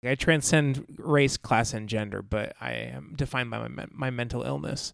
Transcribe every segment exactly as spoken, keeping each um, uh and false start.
I transcend race, class, and gender, but I am defined by my, my mental illness.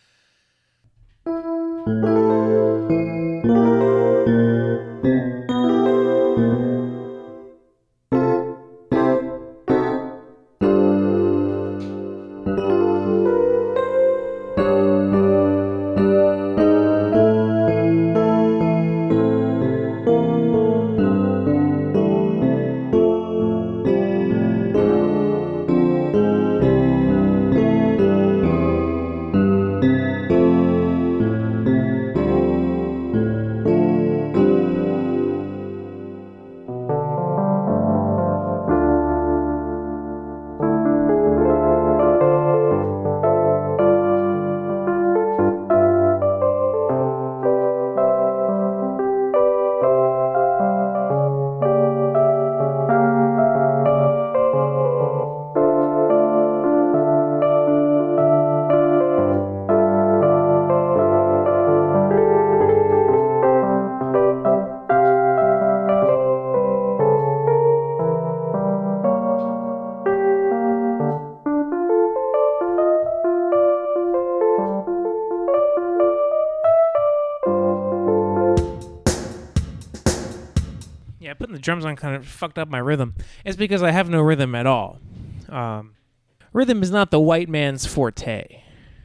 Yeah, putting the drums on kind of fucked up my rhythm. It's because I have no rhythm at all. Um, rhythm is not the white man's forte.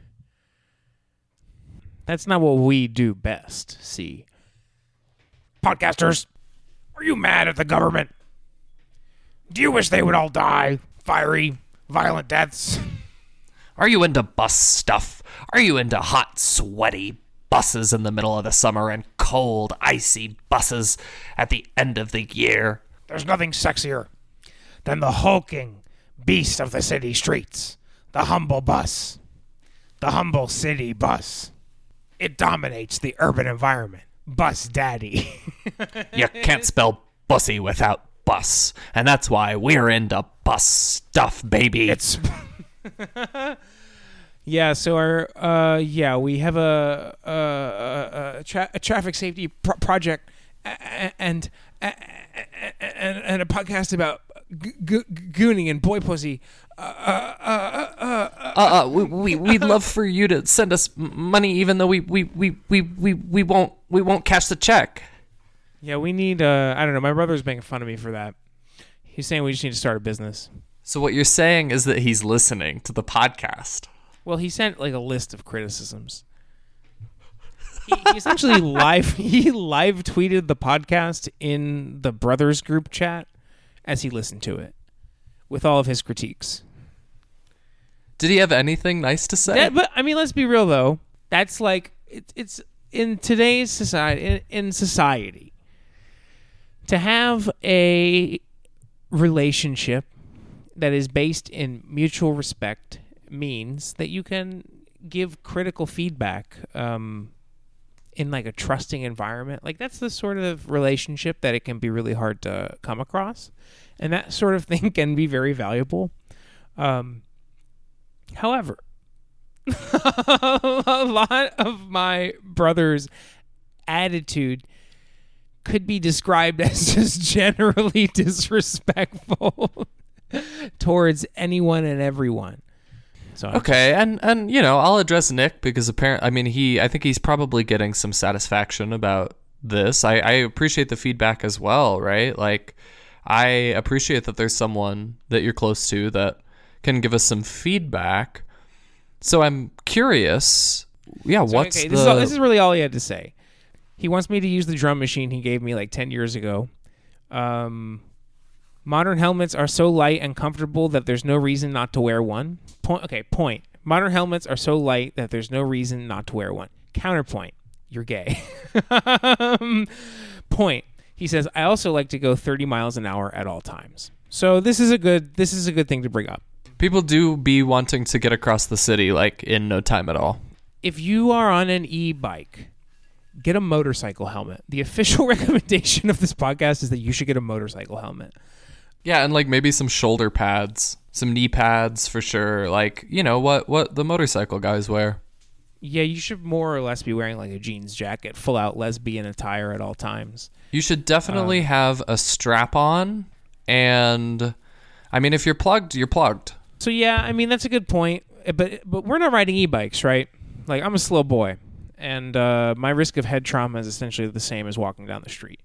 That's not what we do best, see. Podcasters, are you mad at the government? Do you wish they would all die? Fiery, violent deaths? Are you into bus stuff? Are you into hot, sweaty buses in the middle of the summer and cold, icy buses at the end of the year? There's nothing sexier than the hulking beast of the city streets, the humble bus, the humble city bus. It dominates the urban environment. Bus daddy. You can't spell bussy without bus, and that's why we're into bus stuff, baby. It's... Yeah, so our uh, yeah, we have a a, a, tra- a traffic safety pro- project and, and and and a podcast about g- g- gooning and boy pussy. Uh, uh, uh, uh, uh, uh, uh, we, we we'd love for you to send us money, even though we we, we, we, we, we won't we won't cash the check. Yeah, we need. Uh, I don't know. My brother's making fun of me for that. He's saying we just need to start a business. So what you're saying is that he's listening to the podcast. Well, he sent like a list of criticisms. He, he essentially live he live tweeted the podcast in the brothers group chat as he listened to it with all of his critiques. Did he have anything nice to say? Yeah, but I mean, let's be real though. That's like it, it's in today's society. In, in society, to have a relationship that is based in mutual respect means that you can give critical feedback um, in like a trusting environment. Like that's the sort of relationship that it can be really hard to come across, and that sort of thing can be very valuable. Um, however, a lot of my brother's attitude could be described as just generally disrespectful towards anyone and everyone. So okay, and and you know, I'll address Nick because apparently, I mean, he, I think he's probably getting some satisfaction about this. I, I appreciate the feedback as well, right? Like, I appreciate that there's someone that you're close to that can give us some feedback. So I'm curious, yeah, so, what's okay, the... This is, all, this is really all he had to say. He wants me to use the drum machine he gave me like ten years ago. Um... Modern helmets are so light and comfortable that there's no reason not to wear one. Point. Okay, point. Modern helmets are so light that there's no reason not to wear one. Counterpoint. You're gay. Point. He says, I also like to go thirty miles an hour at all times. So this is a good this is a good thing to bring up. People do be wanting to get across the city like in no time at all. If you are on an e-bike, get a motorcycle helmet. The official recommendation of this podcast is that you should get a motorcycle helmet. Yeah, and like maybe some shoulder pads, some knee pads for sure. Like, you know, what, what the motorcycle guys wear. Yeah, you should more or less be wearing like a jeans jacket, full out lesbian attire at all times. You should definitely um, have a strap on, and I mean, if you're plugged, you're plugged. So yeah, I mean that's a good point. But but we're not riding e-bikes, right? Like I'm a slow boy, and uh, my risk of head trauma is essentially the same as walking down the street.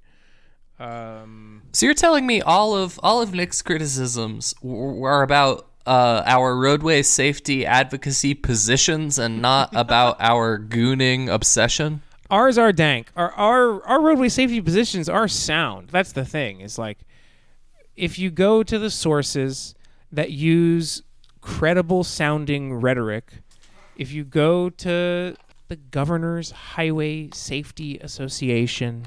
Um, so you're telling me all of all of Nick's criticisms w- are about uh, our roadway safety advocacy positions and not about our gooning obsession? Ours are dank. Our, our our roadway safety positions are sound. That's the thing. Is like if you go to the sources that use credible sounding rhetoric, if you go to the Governor's Highway Safety Association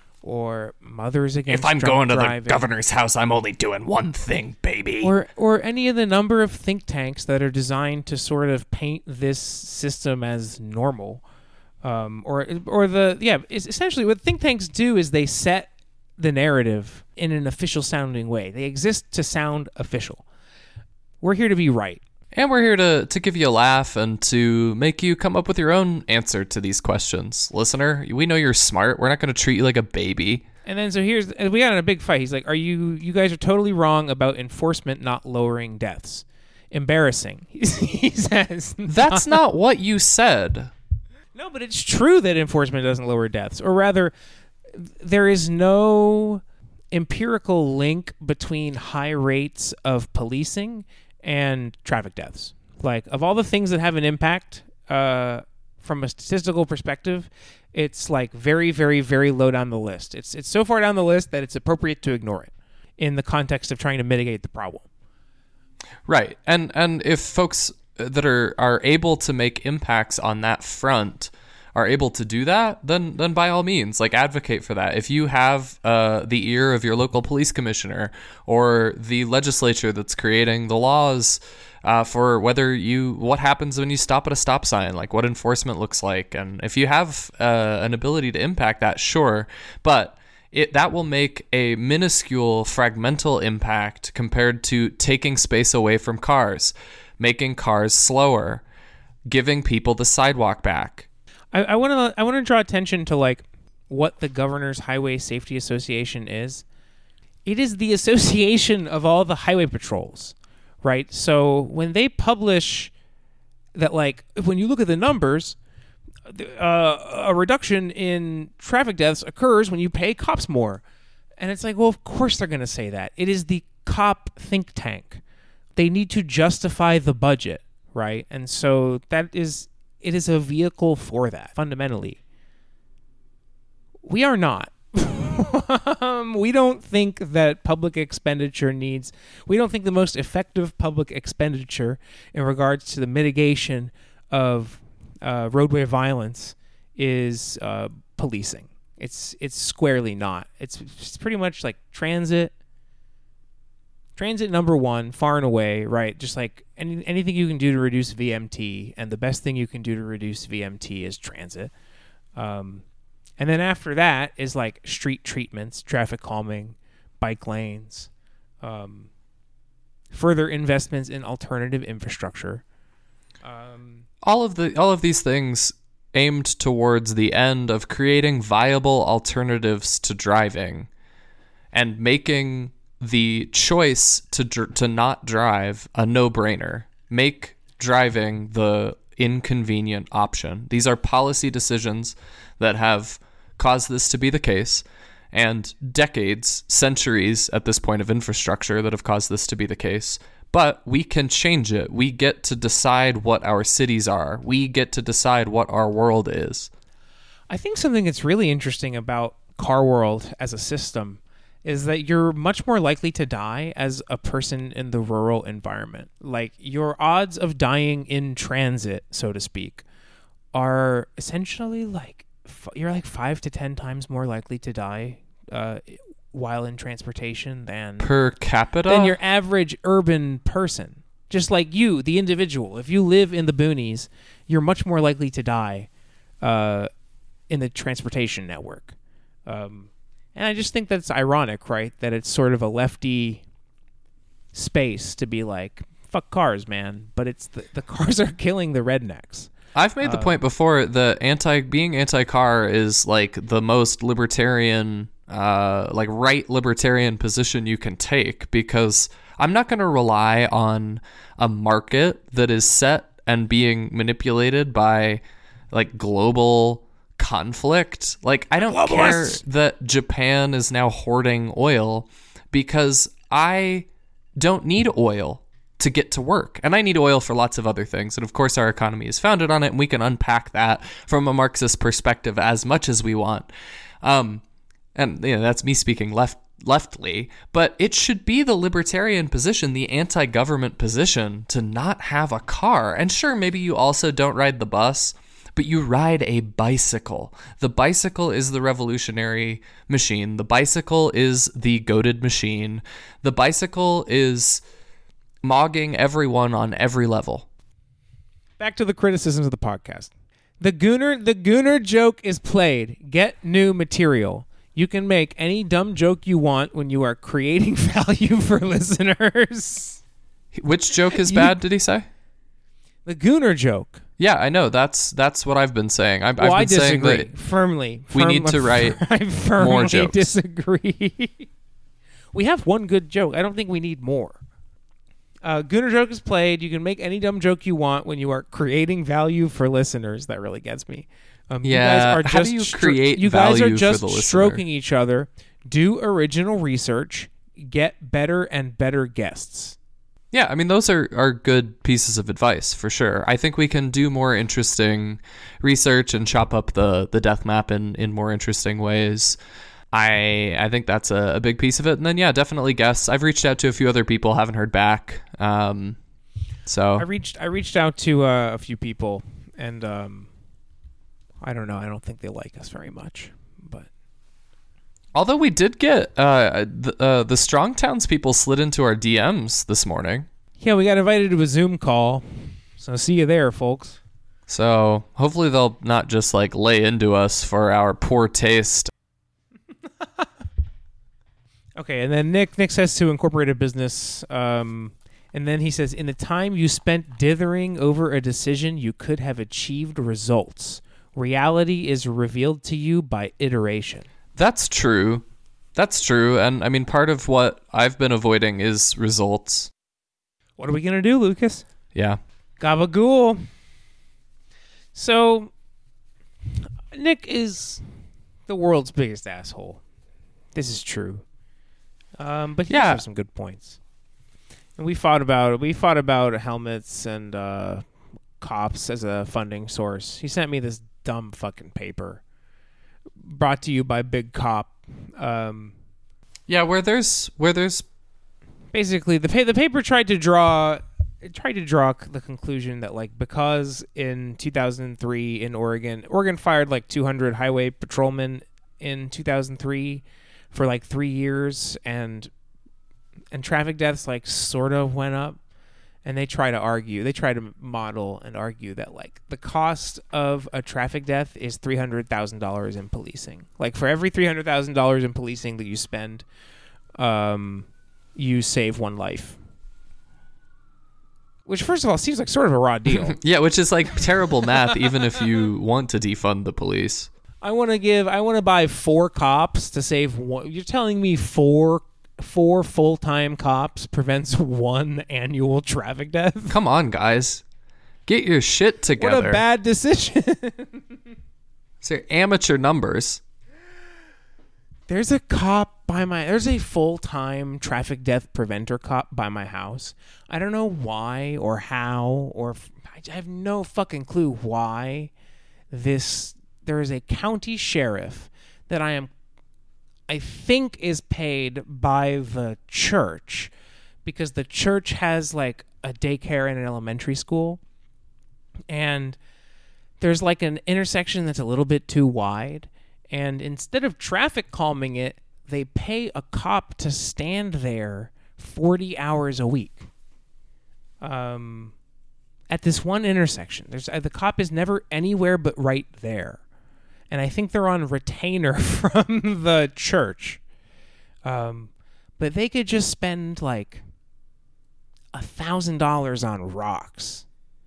or Mothers Against If I'm Drunk going to Driving, the governor's house, I'm only doing one thing, baby. or or any of the number of think tanks that are designed to sort of paint this system as normal, um, or or the yeah, it's essentially what think tanks do is they set the narrative in an official sounding way. They exist to sound official. We're here to be right. And we're here to, to give you a laugh and to make you come up with your own answer to these questions. Listener, we know you're smart. We're not going to treat you like a baby. And then so here's, and we got in a big fight. He's like, are you, you guys are totally wrong about enforcement not lowering deaths. Embarrassing. He says. That's not what you said. No, but it's true that enforcement doesn't lower deaths. Or rather, there is no empirical link between high rates of policing and traffic deaths. Like, of all the things that have an impact uh, from a statistical perspective, it's like very, very, very low down the list. It's it's so far down the list that it's appropriate to ignore it in the context of trying to mitigate the problem. Right. And and if folks that are, are able to make impacts on that front are able to do that, then then by all means, like, advocate for that. If you have uh, the ear of your local police commissioner or the legislature that's creating the laws uh, for whether you what happens when you stop at a stop sign, like what enforcement looks like, and if you have uh, an ability to impact that, sure, but it that will make a minuscule fragmental impact compared to taking space away from cars, making cars slower, giving people the sidewalk back. I want to I want to draw attention to like what the Governor's Highway Safety Association is. It is the association of all the highway patrols, right? So when they publish that, like, when you look at the numbers, uh, a reduction in traffic deaths occurs when you pay cops more. And it's like, well, of course they're going to say that. It is the cop think tank. They need to justify the budget, right? And so that is... it is a vehicle for that, fundamentally. We are not. um, we don't think that public expenditure needs... we don't think the most effective public expenditure in regards to the mitigation of uh, roadway violence is uh, policing. It's it's squarely not. It's, it's pretty much like transit. Transit number one, far and away, right? Just like any, anything you can do to reduce V M T, and the best thing you can do to reduce V M T is transit. Um, and then after that is like street treatments, traffic calming, bike lanes, um, further investments in alternative infrastructure. Um, all of the all of these things aimed towards the end of creating viable alternatives to driving and making the choice to dr- to not drive a no-brainer. Make driving the inconvenient option. These are policy decisions that have caused this to be the case, and decades, centuries at this point of infrastructure that have caused this to be the case. But we can change it. We get to decide what our cities are. We get to decide what our world is. I think something that's really interesting about car world as a system is that you're much more likely to die as a person in the rural environment. Like, your odds of dying in transit, so to speak, are essentially like, you're like five to ten times more likely to die uh, while in transportation than per capita than your average urban person. Just like you, the individual. If you live in the boonies, you're much more likely to die uh, in the transportation network. Um, And I just think that's ironic, right? That it's sort of a lefty space to be like, fuck cars, man. But it's the, the cars are killing the rednecks. I've made the uh, point before that anti being anti-car is like the most libertarian, uh, like right libertarian position you can take, because I'm not going to rely on a market that is set and being manipulated by like global conflict. Like, I don't Globalists. care that Japan is now hoarding oil because I don't need oil to get to work. And I need oil for lots of other things. And of course, our economy is founded on it, and we can unpack that from a Marxist perspective as much as we want. Um, and you know, that's me speaking left leftly, but it should be the libertarian position, the anti-government position, to not have a car. And sure, maybe you also don't ride the bus, but you ride a bicycle. The bicycle is the revolutionary machine. The bicycle is the goated machine. The bicycle is mogging everyone on every level. Back to the criticisms of the podcast. The Gooner, the Gooner joke is played. Get new material. You can make any dumb joke you want when you are creating value for listeners. Which joke is You- bad, did he say? The Gooner joke. Yeah, I know. That's that's what I've been saying. I've, Well, I've I been saying disagree that firmly. we Firm- need to write I firmly more jokes. disagree. We have one good joke. I don't think we need more. Uh, Gooner joke is played. You can make any dumb joke you want when you are creating value for listeners. That really gets me. Um, you Yeah, guys are how just do you stro- create You guys are value for just the listener? stroking each other. Do original research. Get better and better guests. Yeah, I mean, those are, are good pieces of advice for sure. I think we can do more interesting research and chop up the, the death map in, in more interesting ways. I I think that's a, a big piece of it. And then, yeah, definitely guests. I've reached out to a few other people, haven't heard back. Um, so I reached I reached out to uh, a few people, and um, I don't know. I don't think they like us very much. But although we did get uh, the, uh, the Strong Towns people slid into our D Ms this morning. yeah, we got invited to a Zoom call. So see you there, folks. So hopefully they'll not just like lay into us for our poor taste. Okay, and then Nick Nick says to incorporate a business, um, and then he says, in the time you spent dithering over a decision, you could have achieved results. Reality is revealed to you by iteration. That's true. That's true. And I mean, part of what I've been avoiding is results. What are we gonna do, Lucas? Yeah. Gabagool. So, Nick is the world's biggest asshole. This is true. Um, but he does Yeah. have some good points. And we fought about we fought about helmets and uh, cops as a funding source. He sent me this dumb fucking paper, brought to you by Big Cop. Um, Yeah, where there's where there's basically, the pa- the paper tried to draw it tried to draw c- the conclusion that like because in two thousand three in Oregon, Oregon fired like two hundred highway patrolmen in two thousand three for like three years, and and traffic deaths like sort of went up. And they try to argue, they try to model and argue that like the cost of a traffic death is three hundred thousand dollars in policing. Like for every three hundred thousand dollars in policing that you spend, um, you save one life. Which, first of all, seems like sort of a raw deal. yeah, which is like terrible math, even if you want to defund the police. I want to give, I want to buy four cops to save one. You're telling me four four full-time cops prevents one annual traffic death? Come on, guys, get your shit together. What a bad decision. So amateur numbers. There's a cop by my there's a full-time traffic death preventer cop by my house. I don't know why or how or f- I have no fucking clue why this there is a county sheriff that I am I think is paid by the church because the church has like a daycare and an elementary school, and there's like an intersection that's a little bit too wide, and instead of traffic calming it, they pay a cop to stand there forty hours a week. Um, at this one intersection, there's uh, the cop is never anywhere but right there. And I think they're on retainer from the church. Um, but they could just spend like a thousand dollars on rocks.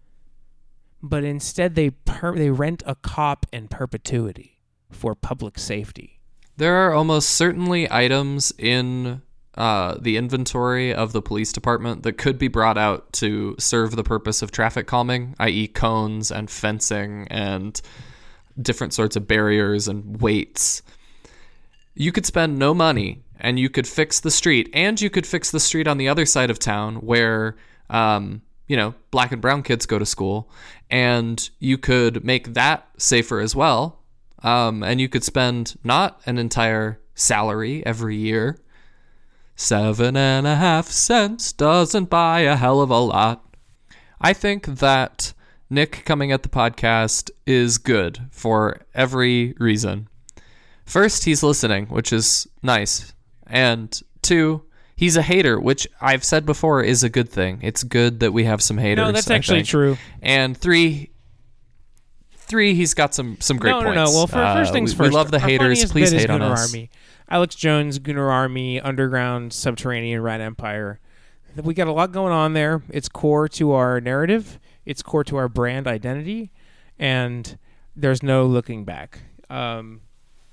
But instead they per- they rent a cop in perpetuity for public safety. There are almost certainly items in uh, the inventory of the police department that could be brought out to serve the purpose of traffic calming, that is cones and fencing and different sorts of barriers and weights, you could spend no money and you could fix the street, and you could fix the street on the other side of town where, um, you know, black and brown kids go to school, and you could make that safer as well. Um, and you could spend not an entire salary every year. Seven and a half cents doesn't buy a hell of a lot. I think that Nick coming at the podcast is good for every reason. First, he's listening, which is nice. And two, he's a hater, which I've said before is a good thing. It's good that we have some haters. No, that's actually true. And three, three, he's got some some great no, points. No, no, Well, for, uh, first things we, first. We love the our haters. Please hate on Gunnar us. Army. Alex Jones, Gunnar Army, Underground, Subterranean, Rat Empire. We got a lot going on there. It's core to our narrative. It's core to our brand identity. And there's no looking back. Um...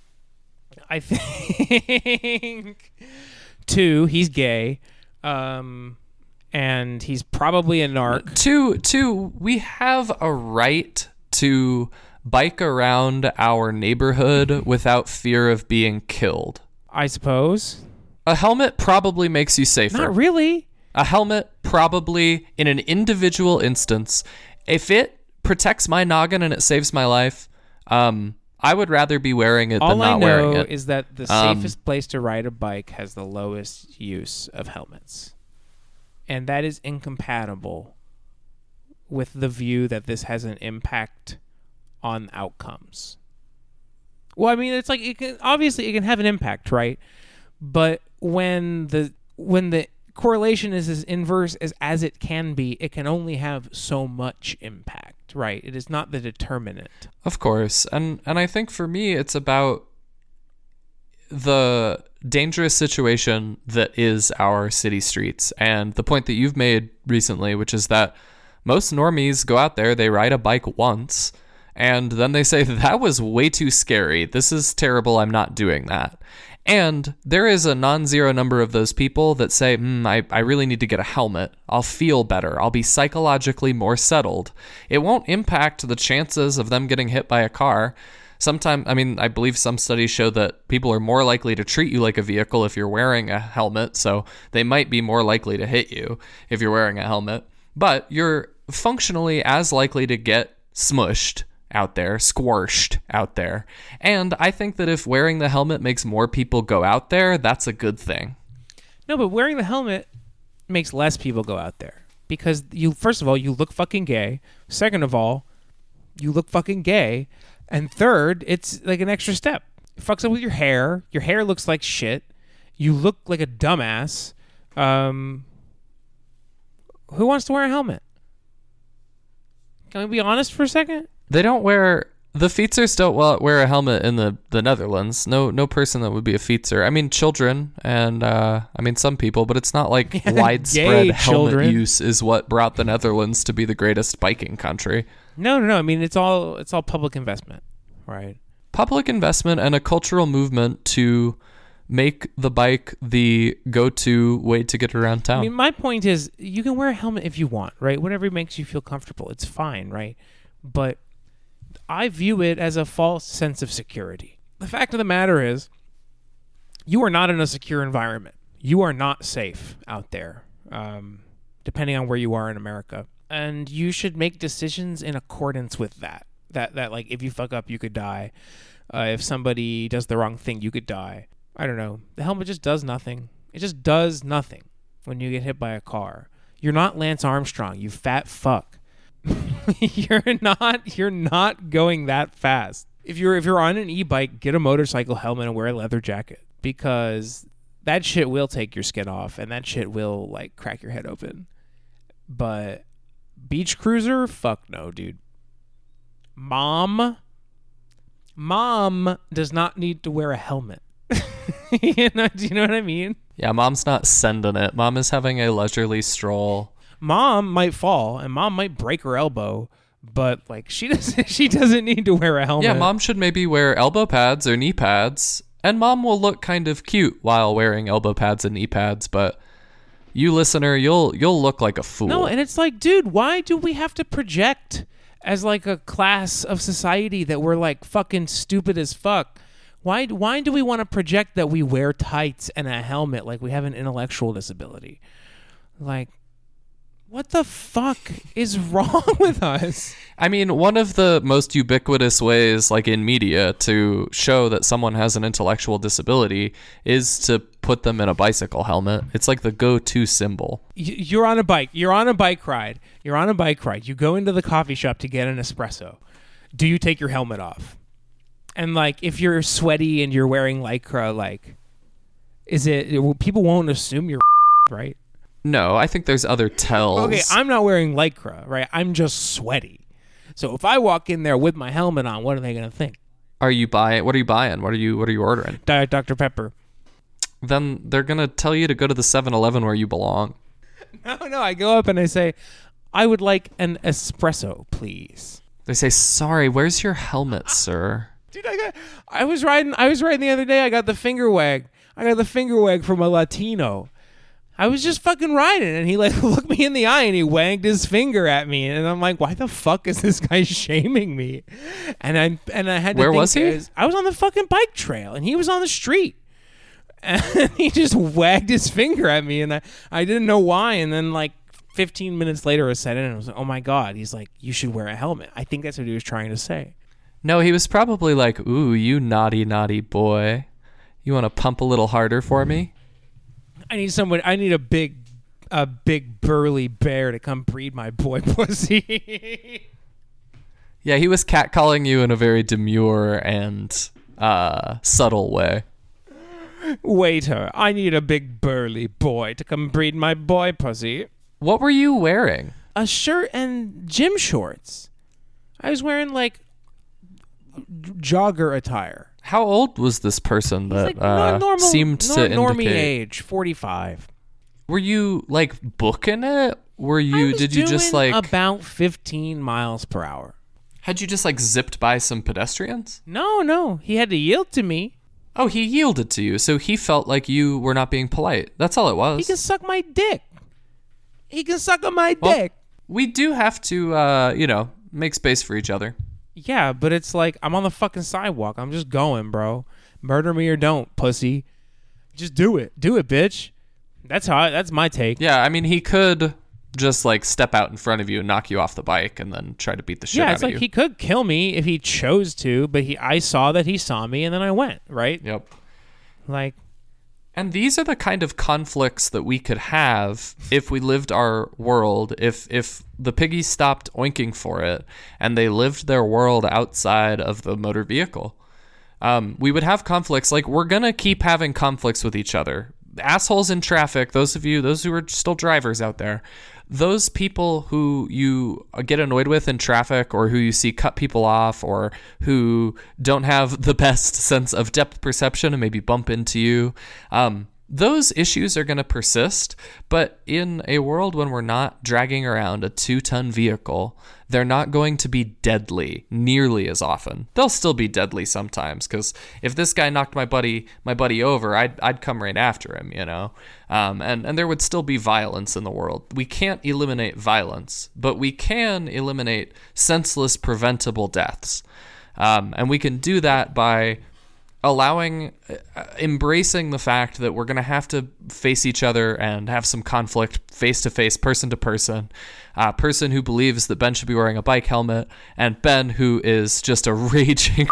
I think two, he's gay, um, and he's probably a narc. Two, two, we have a right to bike around our neighborhood without fear of being killed. I suppose. A helmet probably makes you safer. Not really. A helmet probably, in an individual instance, if it protects my noggin and it saves my life, um... I would rather be wearing it All than not I know wearing it. is that the Um, safest place to ride a bike has the lowest use of helmets. And that is incompatible with the view that this has an impact on outcomes. Well, I mean, it's like it can obviously it can have an impact, right? But when the when the correlation is as inverse as as it can be, it can only have so much impact, right? It is not the determinant. Of course. And and I think for me it's about the dangerous situation that is our city streets, and the point that you've made recently, which is that most normies go out there, they ride a bike once, and then they say, that was way too scary. This is terrible. I'm not doing that. And there is a non-zero number of those people that say, hmm, I, I really need to get a helmet. I'll feel better. I'll be psychologically more settled. It won't impact the chances of them getting hit by a car. Sometimes, I mean, I believe some studies show that people are more likely to treat you like a vehicle if you're wearing a helmet, so they might be more likely to hit you if you're wearing a helmet. But you're functionally as likely to get smushed out there, squashed out there. And I think that if wearing the helmet makes more people go out there, that's a good thing. No, but wearing the helmet makes less people go out there. Because you, first of all, you look fucking gay. Second of all, you look fucking gay. And third, it's like an extra step. It fucks up with your hair. Your hair looks like shit. You look like a dumbass. Um, who wants to wear a helmet? Can we be honest for a second? They don't wear... The Feetsers don't wear a helmet in the, the Netherlands. No no person that would be a Feetser. I mean, children and, uh, I mean, some people, but it's not like widespread helmet children. use is what brought the Netherlands to be the greatest biking country. No, no, no. I mean, it's all it's all public investment, right? Public investment and a cultural movement to make the bike the go-to way to get around town. I mean, my point is, you can wear a helmet if you want, right? Whatever makes you feel comfortable, it's fine, right? But I view it as a false sense of security. The fact of the matter is, you are not in a secure environment. You are not safe out there, um, depending on where you are in America. And you should make decisions in accordance with that. That, that like, if you fuck up, you could die. Uh, if somebody does the wrong thing, you could die. I don't know. The helmet just does nothing. It just does nothing when you get hit by a car. You're not Lance Armstrong, you fat fuck. you're not you're not going that fast. If you're if you're on an e-bike, get a motorcycle helmet and wear a leather jacket, because that shit will take your skin off and that shit will like crack your head open. But beach cruiser, fuck no, dude. Mom Mom does not need to wear a helmet. you know, do you know what I mean? Yeah, Mom's not sending it. Mom is having a leisurely stroll. Mom might fall and Mom might break her elbow, but like she doesn't she doesn't need to wear a helmet. Yeah, Mom should maybe wear elbow pads or knee pads And mom will look kind of cute while wearing elbow pads and knee pads, but you listener, you'll you'll look like a fool. No, and it's like, dude, why do we have to project as like a class of society that we're like fucking stupid as fuck? Why why do we want to project that we wear tights and a helmet like we have an intellectual disability? Like, what the fuck is wrong with us? I mean, one of the most ubiquitous ways, like in media, to show that someone has an intellectual disability is to put them in a bicycle helmet. It's like the go-to symbol. You're on a bike. You're on a bike ride. You're on a bike ride. You go into the coffee shop to get an espresso. Do you take your helmet off? And like, if you're sweaty and you're wearing Lycra, like, is it, people won't assume you're right? No, I think there's other tells. Okay, I'm not wearing Lycra, right? I'm just sweaty. So if I walk in there with my helmet on, what are they going to think? Are you buying? What are you buying? What are you What are you ordering? Diet Doctor Pepper. Then they're going to tell you to go to the seven eleven where you belong. No, no. I go up and I say, I would like an espresso, please. They say, sorry, where's your helmet, sir? Dude, I got. I was riding. I was riding the other day. I got the finger wag. I got the finger wag from a Latino. I was just fucking riding, and he like looked me in the eye and he wagged his finger at me, and I'm like, why the fuck is this guy shaming me? And I and I had to Where think was he? as- I was on the fucking bike trail, and he was on the street, and he just wagged his finger at me, and I I didn't know why, and then like fifteen minutes later I said it, and I was like, oh my god, he's like, you should wear a helmet. I think that's what he was trying to say. No, he was probably like, ooh, you naughty, naughty boy. You want to pump a little harder for me? I need someone. I need a big, a big burly bear to come breed my boy pussy. Yeah, he was catcalling you in a very demure and uh, subtle way. Waiter, I need a big burly boy to come breed my boy pussy. What were you wearing? A shirt and gym shorts. I was wearing like jogger attire. How old was this person that Like uh, normal, seemed nor- to normie indicate? age, forty-five. Were you like booking it? Were I you? was Did you just doing like? about fifteen miles per hour? Had you just like zipped by some pedestrians? No, no. He had to yield to me. Oh, he yielded to you, so he felt like you were not being polite. That's all it was. He can suck my dick. He can suck on my Well, dick. We do have to, uh, you know, make space for each other. Yeah, but it's like I'm on the fucking sidewalk. I'm just going, bro. Murder me or don't, pussy. Just do it. Do it, bitch. That's how I, that's my take. Yeah, I mean, he could just like step out in front of you and knock you off the bike and then try to beat the shit Yeah, out it's of like you. he could kill me if he chose to, but he I saw that he saw me and then I went, right? Yep. Like, And these are the kind of conflicts that we could have if we lived our world, if if the piggies stopped oinking for it and they lived their world outside of the motor vehicle. Um, we would have conflicts. Like, we're going to keep having conflicts with each other. Assholes in traffic, those of you, those who are still drivers out there, those people who you get annoyed with in traffic or who you see cut people off or who don't have the best sense of depth perception and maybe bump into you, um, those issues are going to persist. But in a world when we're not dragging around a two-ton vehicle, they're not going to be deadly nearly as often. They'll still be deadly sometimes, because if this guy knocked my buddy my buddy over, I'd I'd come right after him, you know. Um, and and there would still be violence in the world. We can't eliminate violence, but we can eliminate senseless, preventable deaths, um, and we can do that by allowing, uh, embracing the fact that we're going to have to face each other and have some conflict face to face, person to person. Uh, person who believes that Ben should be wearing a bike helmet, and Ben who is just a raging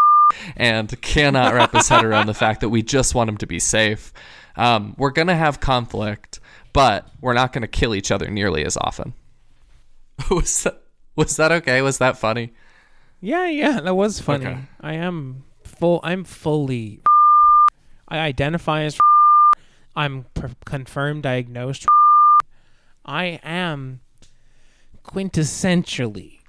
and cannot wrap his head around the fact that we just want him to be safe. Um, we're going to have conflict, but we're not going to kill each other nearly as often. was that, was that okay? Was that funny? yeah, yeah, that was funny. Okay. I am full. I'm fully. I identify as. I'm per- confirmed diagnosed. I am quintessentially.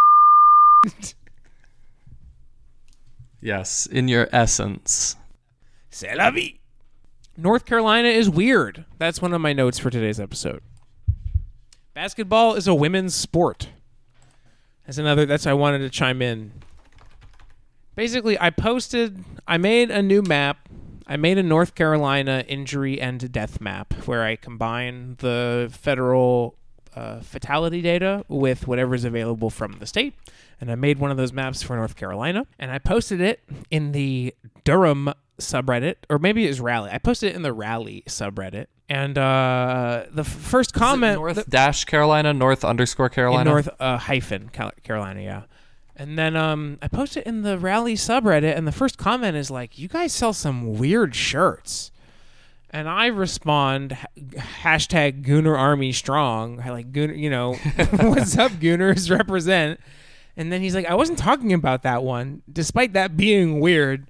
Yes, in your essence. C'est la vie. North Carolina is weird. That's one of my notes for today's episode. Basketball is a women's sport. That's another. That's I wanted to chime in. basically, I posted, I made a new map. I made a North Carolina injury and death map where I combine the federal uh, fatality data with whatever's available from the state. And I made one of those maps for North Carolina. And I posted it in the Durham subreddit, or maybe it was Raleigh. I posted it in the Raleigh subreddit. And uh, the f- first comment... North the, dash Carolina, North underscore Carolina? North uh, hyphen Carolina, yeah. And then um, I posted it in the Raleigh subreddit, and the first comment is like, you guys sell some weird shirts. And I respond, hashtag Gooner Army Strong. I like, Gooner, you know, what's up, Gooners, represent. And then he's like, I wasn't talking about that one, despite that being weird.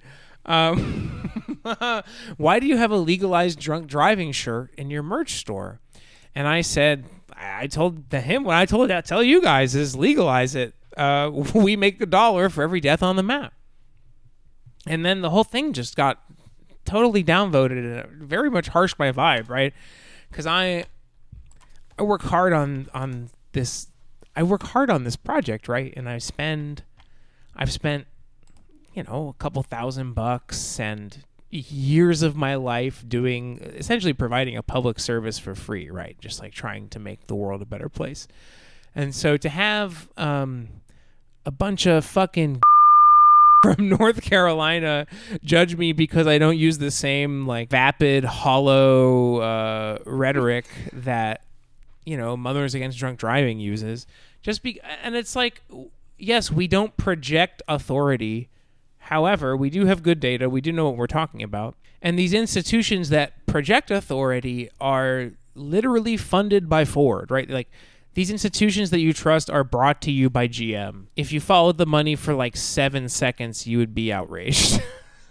Um, why do you have a legalized drunk driving shirt in your merch store? And I said, I told the him what I told I tell you guys is legalize it. Uh, we make a dollar for every death on the map. And then the whole thing just got totally downvoted and very much harsh my vibe, right? Because I I work hard on on this I work hard on this project, right? And I spend I've spent you know a couple thousand bucks and years of my life doing essentially providing a public service for free, right? Just like trying to make the world a better place. And so to have um, a bunch of fucking from North Carolina judge me because I don't use the same like vapid, hollow uh, rhetoric that, you know, Mothers Against Drunk Driving uses. Just be, and it's like, yes, we don't project authority. However, we do have good data. We do know what we're talking about. And these institutions that project authority are literally funded by Ford, right? Like, these institutions that you trust are brought to you by G M. If you followed the money for like seven seconds, you would be outraged.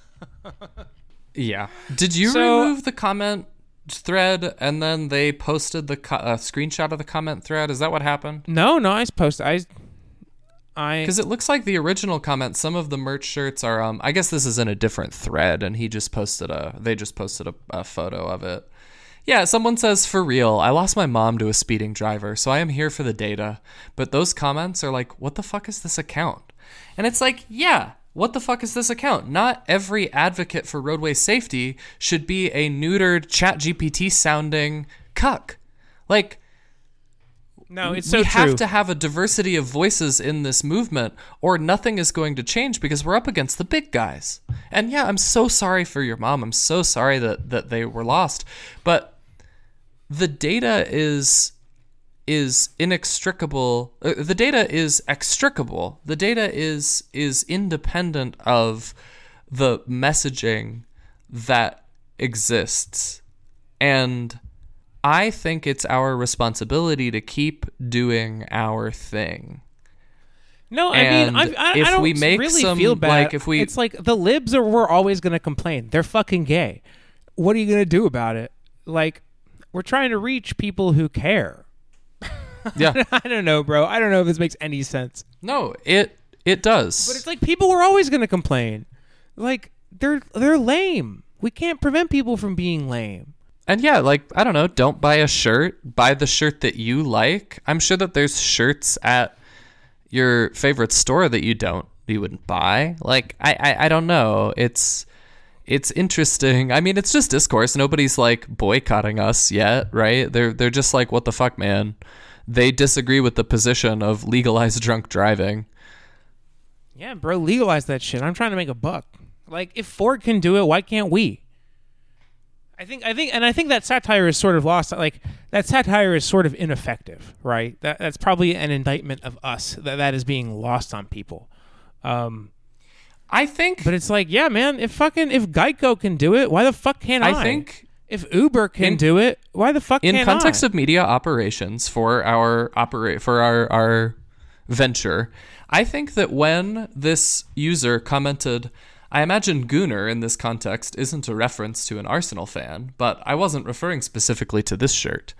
Yeah. Did you so, remove the comment thread and then they posted the co- uh, screenshot of the comment thread? Is that what happened? No, no, I posted. I, I because it looks like the original comment. Some of the merch shirts are. Um, I guess this is in a different thread, and he just posted a. They just posted a, a photo of it. Yeah, someone says, for real, I lost my mom to a speeding driver, so I am here for the data. But those comments are like, what the fuck is this account? And it's like, yeah, what the fuck is this account? Not every advocate for roadway safety should be a neutered ChatGPT sounding cuck. Like, no, it's so we true. have to have a diversity of voices in this movement, or nothing is going to change because we're up against the big guys. And yeah, I'm so sorry for your mom. I'm so sorry that, that they were lost. But the data is is inextricable. Uh, the data is extricable. The data is is independent of the messaging that exists. And I think it's our responsibility to keep doing our thing. No, I and mean, I, I, if I don't we make really some, feel bad. Like if we, it's like the libs are we're always going to complain. They're fucking gay. What are you going to do about it? Like, we're trying to reach people who care. Yeah. I don't know, bro. I don't know if this makes any sense. No, it it does. But it's like people were always going to complain. Like, they're they're lame. We can't prevent people from being lame. And yeah, like, I don't know, don't buy a shirt. Buy the shirt that you like. I'm sure that there's shirts at your favorite store that you don't, you wouldn't buy. Like, I, I, I don't know. It's, it's interesting. I mean, it's just discourse. Nobody's like boycotting us yet, right? They're, they're just like, what the fuck, man? They disagree with the position of legalized drunk driving. Yeah, bro, legalize that shit. I'm trying to make a buck. Like, if Ford can do it, why can't we? I think, I think, and I think that satire is sort of lost. Like, that satire is sort of ineffective, right? That that's probably an indictment of us that that is being lost on people. Um, I think, but it's like, yeah, man, if fucking if Geico can do it, why the fuck can't I? I think if Uber can in, do it, why the fuck in can't I? In context of media operations for our operate for our our venture, I think that when this user commented, I imagine Gooner in this context isn't a reference to an Arsenal fan, but I wasn't referring specifically to this shirt.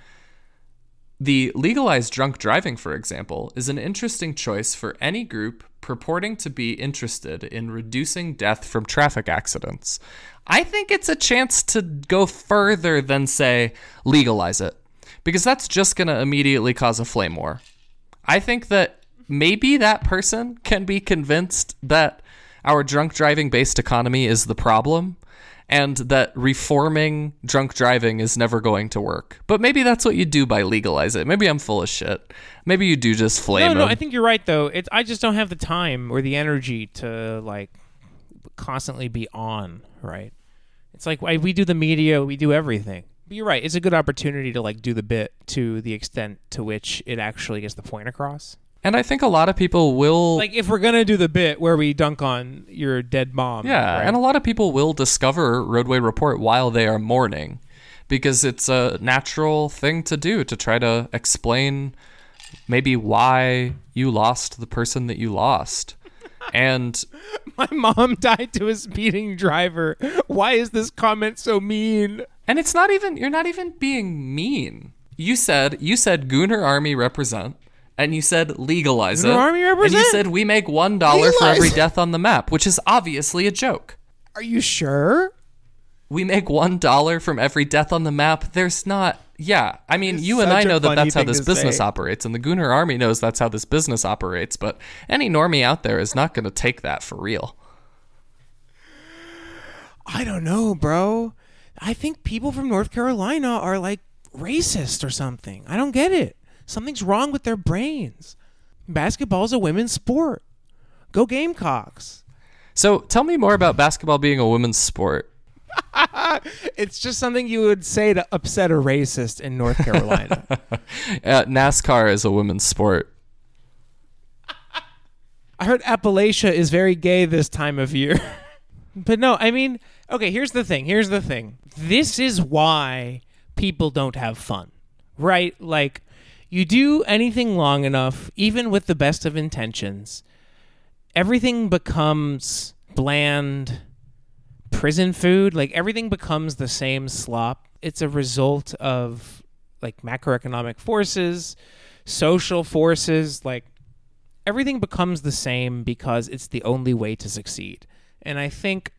The legalized drunk driving, for example, is an interesting choice for any group purporting to be interested in reducing death from traffic accidents. I think it's a chance to go further than, say, legalize it, because that's just going to immediately cause a flame war. I think that maybe that person can be convinced that our drunk driving based economy is the problem, and that reforming drunk driving is never going to work. But maybe that's what you do by legalize it. Maybe I'm full of shit. Maybe you do just flame No, no, them. I think you're right though. It's I just don't have the time or the energy to like constantly be on, right? It's like I, we do the media, we do everything. But you're right. It's a good opportunity to like do the bit to the extent to which it actually gets the point across. And I think a lot of people will... Like, if we're going to do the bit where we dunk on your dead mom. Yeah, right? and a lot of people will discover Roadway Report while they are mourning, because it's a natural thing to do, to try to explain maybe why you lost the person that you lost. And... My mom died to a speeding driver. Why is this comment so mean? And it's not even... You're not even being mean. You said, you said Gooner Army represent... And you said legalize it. Army and represent? you said we make one dollar for Legalize. every death on the map, which is obviously a joke. Are you sure? We make one dollar from every death on the map. There's not. Yeah, I mean, It's you and such I a know that funny that's how thing this to business say. operates, and the Gooner Army knows that's how this business operates. But any normie out there is not going to take that for real. I don't know, bro. I think people from North Carolina are like racist or something. I don't get it. Something's wrong with their brains. Basketball's a women's sport. Go Gamecocks. So tell me more about basketball being a women's sport. It's just something you would say to upset a racist in North Carolina. Uh, NASCAR is a women's sport. I heard Appalachia is very gay this time of year. But no, I mean, okay, here's the thing. Here's the thing. This is why people don't have fun, right? Like, you do anything long enough, even with the best of intentions, everything becomes bland prison food. Like, everything becomes the same slop. It's a result of, like, macroeconomic forces, social forces. Like, everything becomes the same because it's the only way to succeed. And I think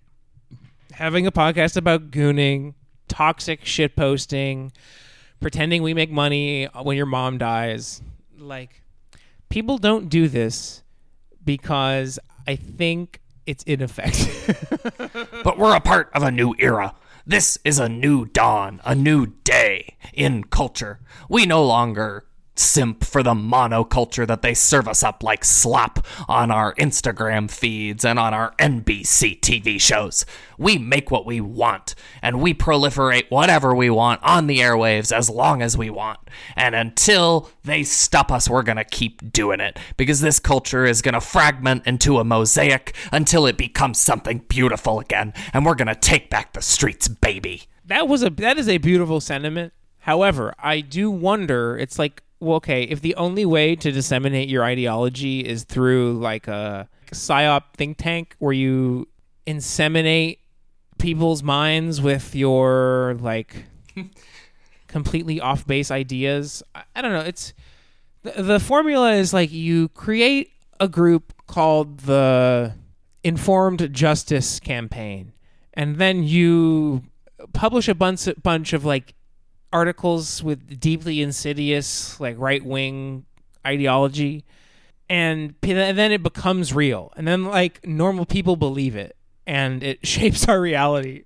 having a podcast about gooning, toxic shitposting, pretending we make money when your mom dies, like, people don't do this because I think it's ineffective. But we're a part of a new era. This is a new dawn, a new day in culture. We no longer simp for the monoculture that they serve us up like slop on our Instagram feeds and on our N B C T V shows. We make what we want, and we proliferate whatever we want on the airwaves as long as we want. And until they stop us, we're gonna keep doing it, because this culture is gonna fragment into a mosaic until it becomes something beautiful again, and we're gonna take back the streets, baby. That was a that is a beautiful sentiment. However, I do wonder, it's like, well, okay, if the only way to disseminate your ideology is through like a psyop think tank where you inseminate people's minds with your like completely off base ideas, I, I don't know. It's the, the formula is like you create a group called the Informed Justice Campaign, and then you publish a bunch bunch of like articles with deeply insidious, like, right-wing ideology, and, p- and then it becomes real. And then, like, normal people believe it, and it shapes our reality.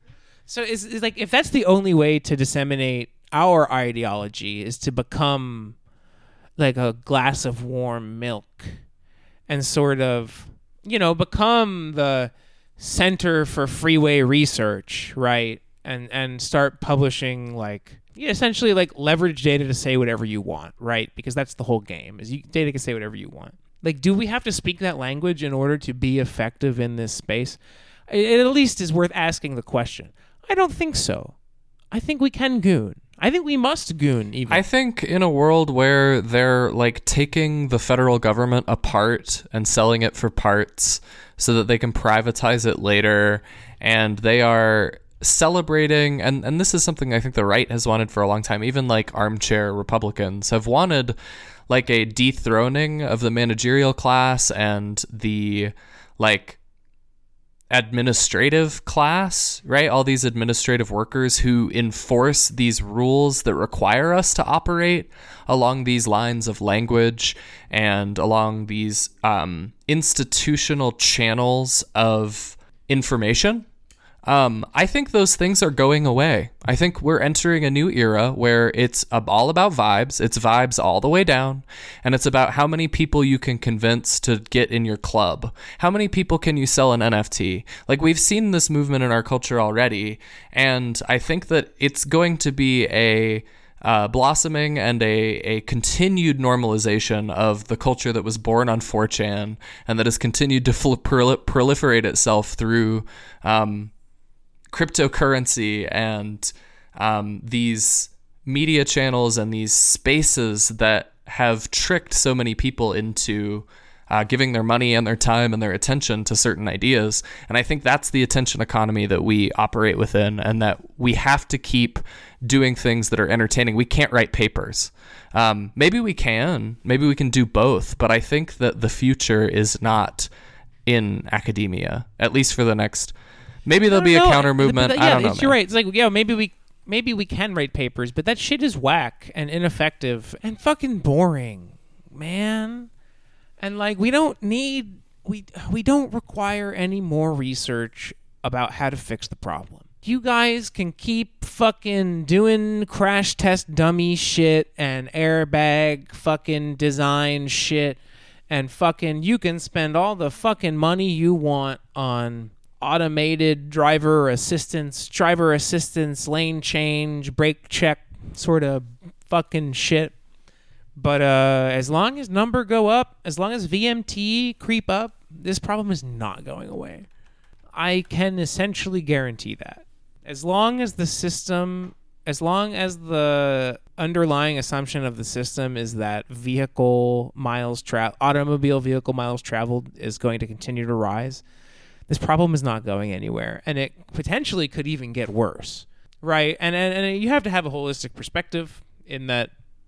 So it's, it's like, if that's the only way to disseminate our ideology is to become, like, a glass of warm milk and sort of, you know, become the Center for Freeway Research, right? And and start publishing, like, yeah, essentially like leverage data to say whatever you want, right? Because that's the whole game, is you, data can say whatever you want. Like, do we have to speak that language in order to be effective in this space? It, it at least is worth asking the question. I don't think so. I think we can goon. I think we must goon, even. I think in a world where they're like taking the federal government apart and selling it for parts so that they can privatize it later, and they are celebrating, and, and this is something I think the right has wanted for a long time, even like armchair Republicans have wanted, like a dethroning of the managerial class and the like administrative class, right? All these administrative workers who enforce these rules that require us to operate along these lines of language and along these um, institutional channels of information. Um, I think those things are going away. I think we're entering a new era where it's all about vibes. It's vibes all the way down. And it's about how many people you can convince to get in your club. How many people can you sell an N F T? Like, we've seen this movement in our culture already. And I think that it's going to be a uh, blossoming and a, a continued normalization of the culture that was born on four chan and that has continued to fl- prol- proliferate itself through um, cryptocurrency and um, these media channels and these spaces that have tricked so many people into uh, giving their money and their time and their attention to certain ideas. And I think that's the attention economy that we operate within, and that we have to keep doing things that are entertaining. We can't write papers. Um, maybe we can. Maybe we can do both. But I think that the future is not in academia, at least for the next... Maybe there'll be a counter movement. Yeah, I don't know. You're right. It's like, yeah, maybe we maybe we can write papers, but that shit is whack and ineffective and fucking boring, man. And like, we don't need we we don't require any more research about how to fix the problem. You guys can keep fucking doing crash test dummy shit and airbag fucking design shit, and fucking you can spend all the fucking money you want on automated driver assistance, driver assistance, lane change, brake check sort of fucking shit. But uh, as long as number go up, as long as V M T creep up, this problem is not going away. I can essentially guarantee that. As long as the system, as long as the underlying assumption of the system is that vehicle miles tra- automobile vehicle miles traveled is going to continue to rise, this problem is not going anywhere, and it potentially could even get worse, right? And, and and you have to have a holistic perspective in that,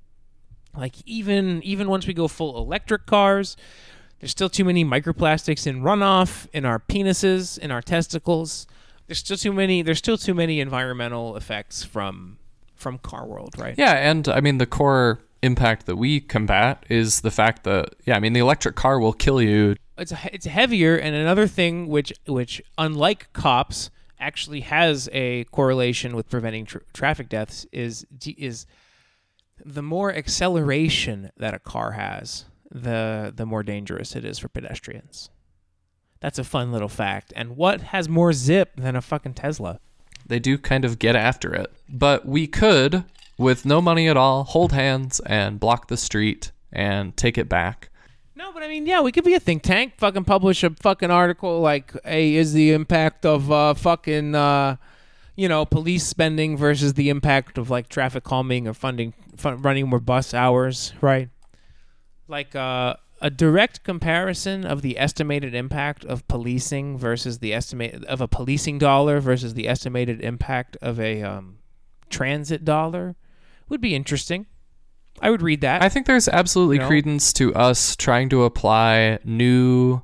like, even even once we go full electric cars, there's still too many microplastics in runoff, in our penises, in our testicles. There's still too many. There's still too many environmental effects from from car world, right? Yeah, and I mean the core impact that we combat is the fact that, yeah, I mean the electric car will kill you. It's a, it's heavier, and another thing which which unlike cops actually has a correlation with preventing tra- traffic deaths is is the more acceleration that a car has, the the more dangerous it is for pedestrians. That's a fun little fact. And what has more zip than a fucking Tesla? They do kind of get after it. But we could, with no money at all, hold hands and block the street and take it back. No, but I mean, yeah, we could be a think tank, fucking publish a fucking article like, hey, is the impact of uh, fucking, uh, you know, police spending versus the impact of, like, traffic calming or funding, fun, running more bus hours, right? Like, uh, a direct comparison of the estimated impact of policing versus the estimate of a policing dollar versus the estimated impact of a um, transit dollar would be interesting. I would read that. I think there's absolutely you know? credence to us trying to apply new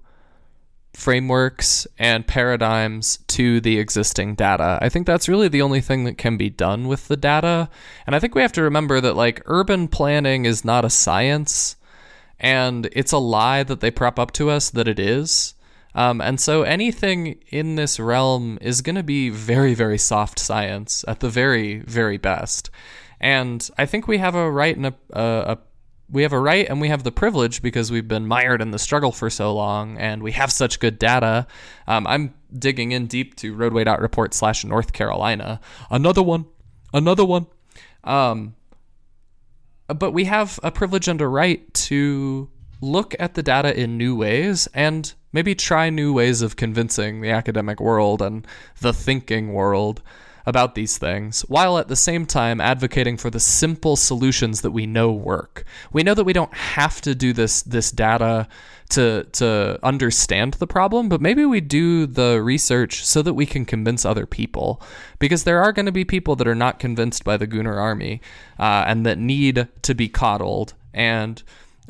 frameworks and paradigms to the existing data. I think that's really the only thing that can be done with the data. And I think we have to remember that, like, urban planning is not a science, and it's a lie that they prop up to us that it is. Um, and so anything in this realm is going to be very, very soft science at the very, very best. And I think we have a right and a, a, a we have a right and we have the privilege, because we've been mired in the struggle for so long and we have such good data. Um, I'm digging in deep to roadway.report slash North Carolina. Another one, another one. Um, but we have a privilege and a right to look at the data in new ways and maybe try new ways of convincing the academic world and the thinking world about these things, while at the same time advocating for the simple solutions that we know work. We know that we don't have to do this this data to to understand the problem, but maybe we do the research so that we can convince other people, because there are going to be people that are not convinced by the Gunnar Army uh, and that need to be coddled. And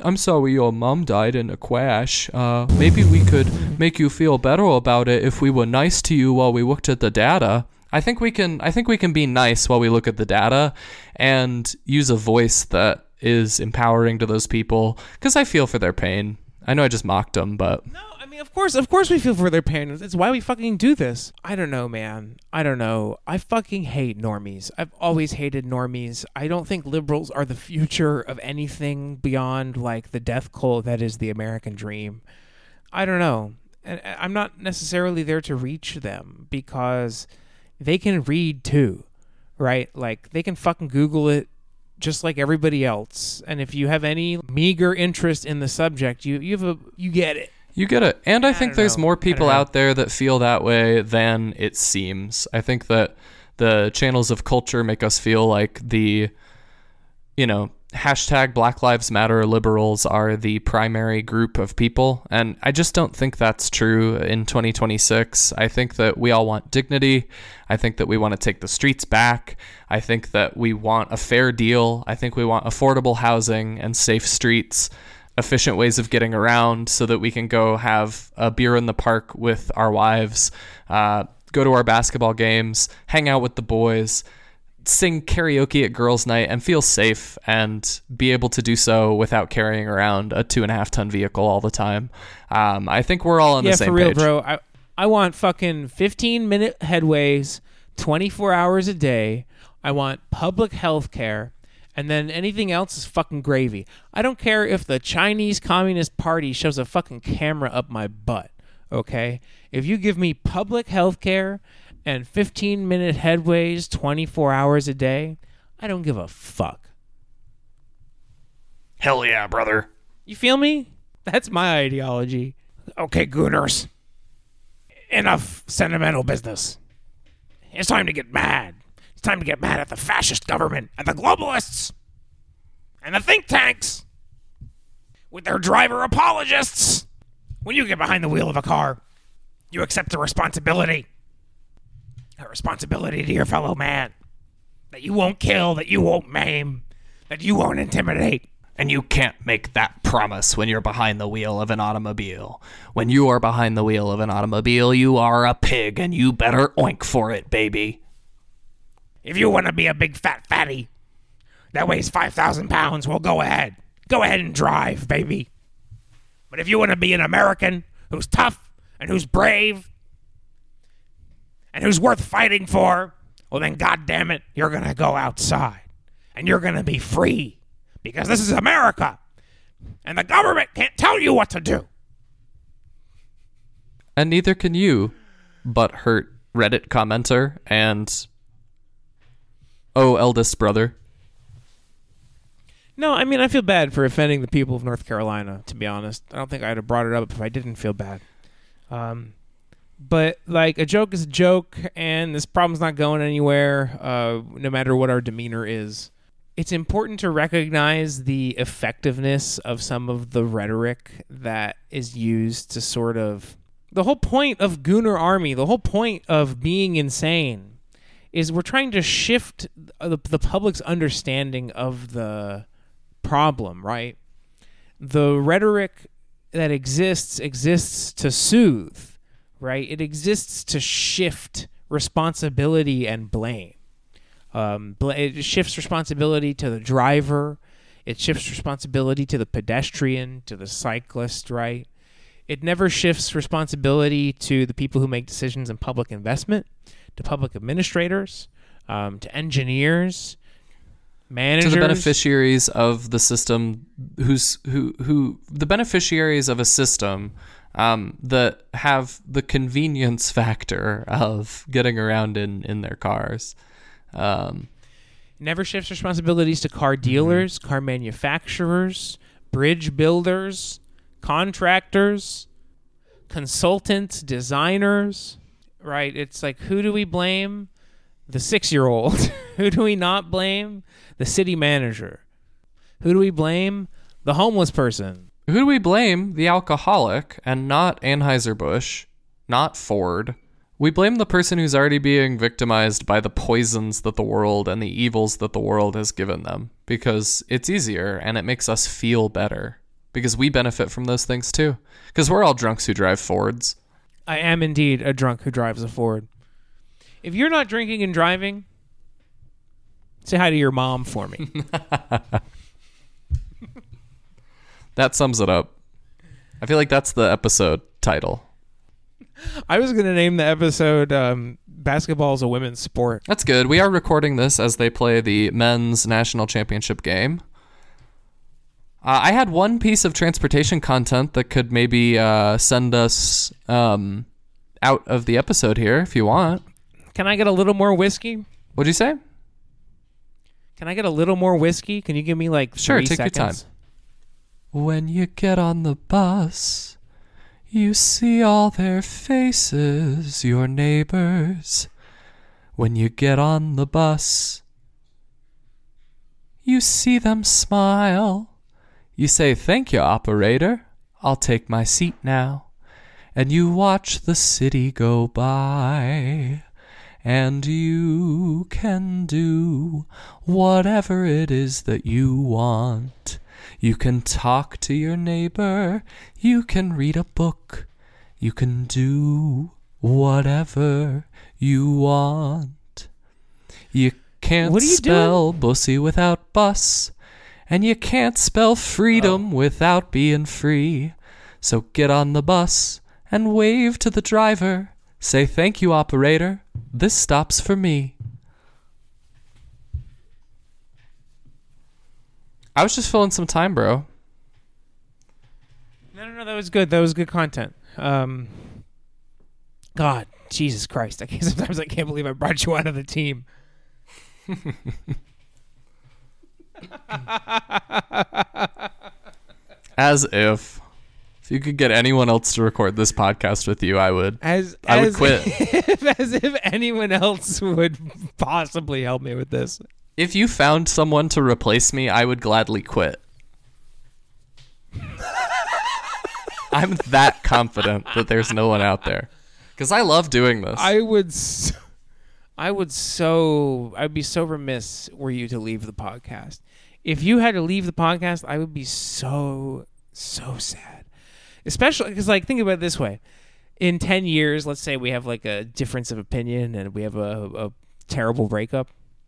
I'm sorry your mom died in a crash. Uh, maybe we could make you feel better about it if we were nice to you while we looked at the data. I think we can I think we can be nice while we look at the data and use a voice that is empowering to those people, because I feel for their pain. I know I just mocked them, but no, I mean, of course, of course we feel for their pain. It's why we fucking do this. I don't know, man. I don't know. I fucking hate normies. I've always hated normies. I don't think liberals are the future of anything beyond like the death cult that is the American dream. I don't know. And I'm not necessarily there to reach them, because they can read too, right? Like, they can fucking Google it just like everybody else. And if you have any meager interest in the subject, you you have a you get it. You get it. And I, I think there's know. more people out there that feel that way than it seems. I think that the channels of culture make us feel like the, you know, hashtag Black Lives Matter liberals are the primary group of people. And I just don't think that's true in twenty twenty-six. I think that we all want dignity. I think that we want to take the streets back. I think that we want a fair deal. I think we want affordable housing and safe streets, efficient ways of getting around so that we can go have a beer in the park with our wives, uh, go to our basketball games, hang out with the boys, sing karaoke at girls' night, and feel safe and be able to do so without carrying around a two and a half ton vehicle all the time. Um, I think we're all on yeah, the same for real, page. bro. I I want fucking fifteen minute headways, twenty-four hours a day. I want public health care, and then anything else is fucking gravy. I don't care if the Chinese Communist Party shoves a fucking camera up my butt. Okay, if you give me public health care and fifteen minute headways twenty-four hours a day, I don't give a fuck. Hell yeah, brother. You feel me? That's my ideology. Okay, Gooners. Enough sentimental business. It's time to get mad. It's time to get mad at the fascist government and the globalists and the think tanks with their driver apologists. When you get behind the wheel of a car, you accept a responsibility. A responsibility to your fellow man. That you won't kill, that you won't maim, that you won't intimidate. And you can't make that promise when you're behind the wheel of an automobile. When you are behind the wheel of an automobile, you are a pig, and you better oink for it, baby. If you want to be a big fat fatty that weighs five thousand pounds, well, go ahead. Go ahead and drive, baby. But if you want to be an American who's tough and who's brave and who's worth fighting for, well, then, goddamn it, you're going to go outside and you're going to be free, because this is America and the government can't tell you what to do. And neither can you, butthurt Reddit commenter and oh, eldest brother. No, I mean, I feel bad for offending the people of North Carolina, to be honest. I don't think I'd have brought it up if I didn't feel bad. Um, but, like, a joke is a joke, and this problem's not going anywhere, uh, no matter what our demeanor is. It's important to recognize the effectiveness of some of the rhetoric that is used to sort of... The whole point of Gooner Army, the whole point of being insane, is we're trying to shift the, the public's understanding of the problem, right? The rhetoric that exists exists to soothe, right? It exists to shift responsibility and blame. Um, it shifts responsibility to the driver. It shifts responsibility to the pedestrian, to the cyclist, right? It never shifts responsibility to the people who make decisions in public investment, to public administrators, um, to engineers, managers. To the beneficiaries of the system, who's who who the beneficiaries of a system um, that have the convenience factor of getting around in, in their cars. Um, Never shifts responsibilities to car dealers, mm-hmm. car manufacturers, bridge builders, contractors, consultants, designers, right? It's like, who do we blame? The six-year-old. Who do we not blame? The city manager. Who do we blame? The homeless person. Who do we blame? The alcoholic, and not Anheuser-Busch, not Ford. We blame the person who's already being victimized by the poisons that the world and the evils that the world has given them, because it's easier and it makes us feel better. because we benefit from those things too. Because we're all drunks who drive Fords. I am indeed a drunk who drives a Ford. If you're not drinking and driving, say hi to your mom for me. That sums it up. I feel like that's the episode title. I was going to name the episode um, Basketball is a Women's Sport. That's good. We are recording this as they play the men's national championship game. Uh, I had one piece of transportation content that could maybe uh, send us um, out of the episode here if you want. Can I get a little more whiskey? What'd you say? Can I get a little more whiskey? Can you give me like Sure, three take seconds? your time. When you get on the bus, you see all their faces, your neighbors. When you get on the bus, you see them smile. You say, "Thank you, operator. I'll take my seat now." And you watch the city go by. And you can do whatever it is that you want. You can talk to your neighbor. You can read a book. You can do whatever you want. You can't What are you spell bussy without bus. And you can't spell freedom oh. without being free. So get on the bus and wave to the driver. Say, "Thank you, operator. This stop's for me." I was just filling some time, bro. No, no, no. That was good. That was good content. Um, God, Jesus Christ. I can't, sometimes I can't believe I brought you out of the team. As if. If you could get anyone else to record this podcast with you, I would. As I as would quit. If, as if anyone else would possibly help me with this. If you found someone to replace me, I would gladly quit. I'm that confident that there's no one out there. Because I love doing this. I would so, I would so I'd be so remiss were you to leave the podcast. If you had to leave the podcast, I would be so so sad. Especially because, like, think about it this way. In ten years, let's say we have, like, a difference of opinion and we have a, a terrible breakup.